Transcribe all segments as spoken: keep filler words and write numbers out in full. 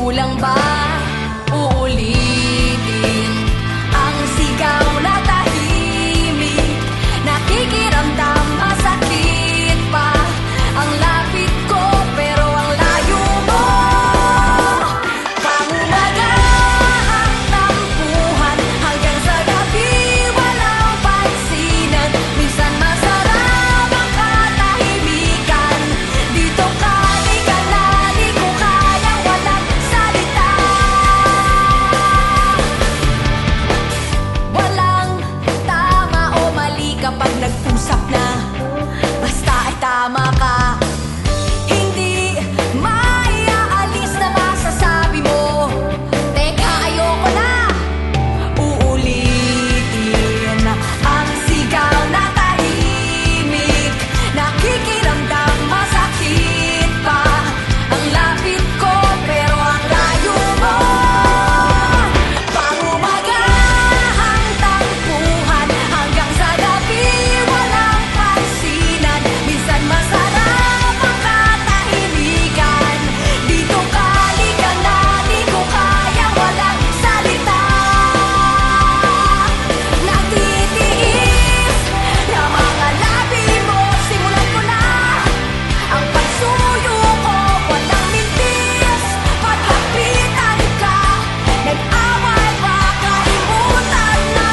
lang ba uulitin ang sigaw na tahimik? Nakikiramdam, masakit pa ang lapit ko, pero ang layo mo. Pangungagahang tampuhan hanggang sa gabi, walang pansinan. Minsan masarap ang katahimikan. Dito ka, di ka na, di ko kayang walang salita. Walang tama o mali kapag nag-usap na. Basta ay tama ka. Hindi maiaalis na masasabi mo. Teka, ayoko na uulitin ang sigaw na tahimik. Nakikiramdam, masakit pa ang lapit ko, pero ang layo mo. Pangumagahang tampuhan hanggang sa gabi, walang pansinan. Minsan masarap ang katahimikan. Dito ka, di ka na, di ko kaya walang salita. Nagtitiis na mga labi mo, simulan ko na ang pagsuyo ko. Walang mintis, pagkapitan ka, nag-away pa, kalimutan na.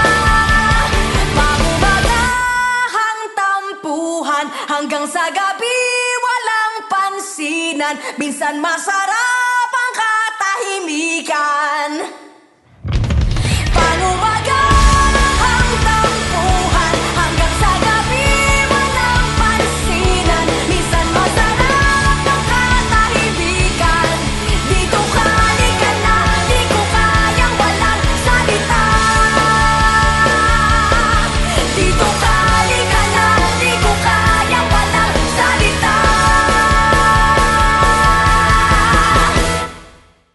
Pangumagahang tampuhan hanggang sa gabi, walang pansinan. Minsan masarap ang katahimikan.